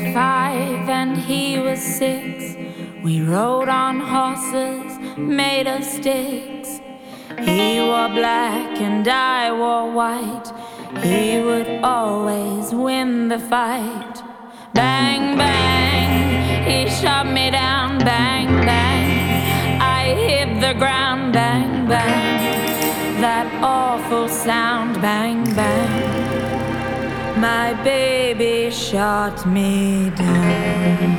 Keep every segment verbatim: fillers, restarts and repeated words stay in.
five and he was six. We rode on horses made of sticks. He wore black and I wore white. He would always win the fight. Bang, bang, he shot me down. Bang, bang, I hit the ground. Bang, bang, that awful sound. Bang, bang, my baby shot me down.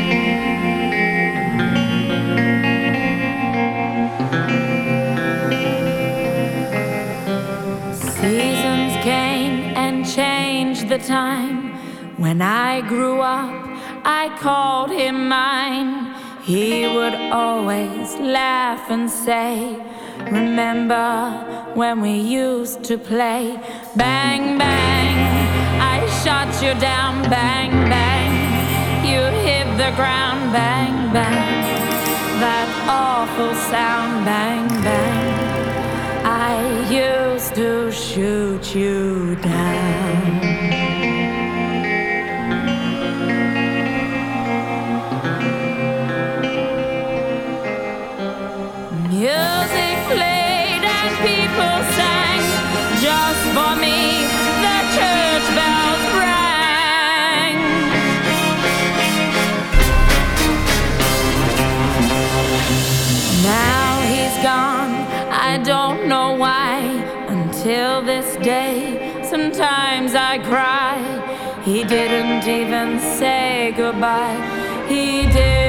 Seasons came and changed the time. When I grew up, I called him mine. He would always laugh and say, remember when we used to play? Bang, bang, I shot you down. Bang, bang, you hit the ground. Bang, bang, that awful sound. Bang, bang, I used to shoot you down. Music played and people sang. Just for me, the church bells rang. Now he's gone, I don't know why. Until this day, sometimes I cry. He didn't even say goodbye. He did.